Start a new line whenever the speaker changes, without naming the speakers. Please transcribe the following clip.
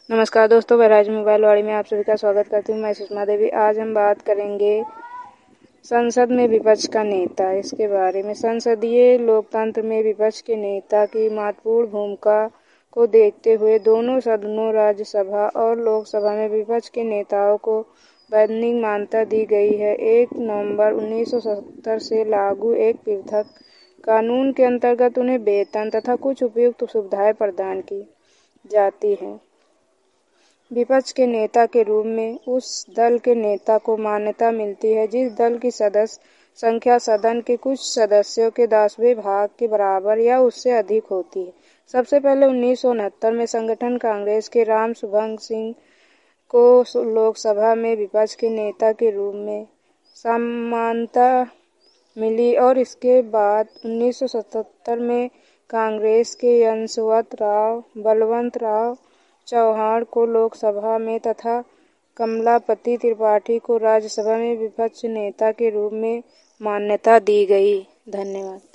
नमस्कार दोस्तों, बहराइच मोबाइल वाड़ी में आप सभी का स्वागत करती हूँ। मैं सुषमा देवी। आज हम बात करेंगे संसद में विपक्ष का नेता, इसके बारे में। संसदीय लोकतंत्र में विपक्ष के नेता की महत्वपूर्ण भूमिका को देखते हुए दोनों सदनों राज्यसभा और लोकसभा में विपक्ष के नेताओं को वैधानिक मान्यता दी गई है। 1 नवंबर 1970 से लागू एक पृथक कानून के अंतर्गत उन्हें वेतन तथा कुछ उपयुक्त सुविधाएं प्रदान की जाती हैं। विपक्ष के नेता के रूप में उस दल के नेता को मान्यता मिलती है जिस दल की सदस्य संख्या सदन के कुछ सदस्यों के 10वें भाग के बराबर या उससे अधिक होती है। सबसे पहले 1969 में संगठन कांग्रेस के राम सुभंग सिंह को लोकसभा में विपक्ष के नेता के रूप में समानता मिली और इसके बाद 1977 में कांग्रेस के यशवंत राव बलवंत राव चौहान को लोकसभा में तथा कमलापति त्रिपाठी को राज्यसभा में विपक्ष नेता के रूप में मान्यता दी गई। धन्यवाद।